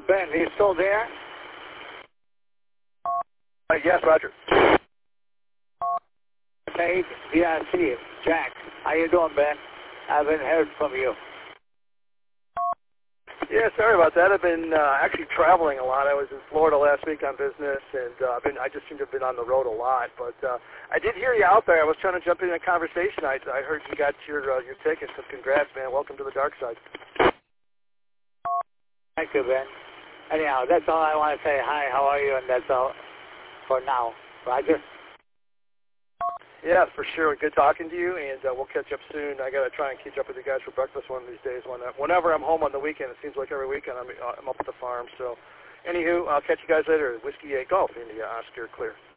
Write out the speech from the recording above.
Ben, are you still there? Yes, Roger. Hey, yeah, I see you. Jack, how you doing, Ben? I haven't heard from you. Yeah, sorry about that. I've been actually traveling a lot. I was in Florida last week on business, and I just seem to have been on the road a lot. But I did hear you out there. I was trying to jump in a conversation. I heard you got your ticket, so congrats, man. Welcome to the dark side. Thank you, Ben. Anyhow, that's all I want to say. Hi, how are you? And that's all for now. Roger? Yeah, for sure. Good talking to you, and we'll catch up soon. I got to try and catch up with you guys for breakfast one of these days. Whenever I'm home on the weekend, it seems like every weekend I'm up at the farm. So, anywho, I'll catch you guys later. Whiskey 8 Golf, India, Oscar Clear.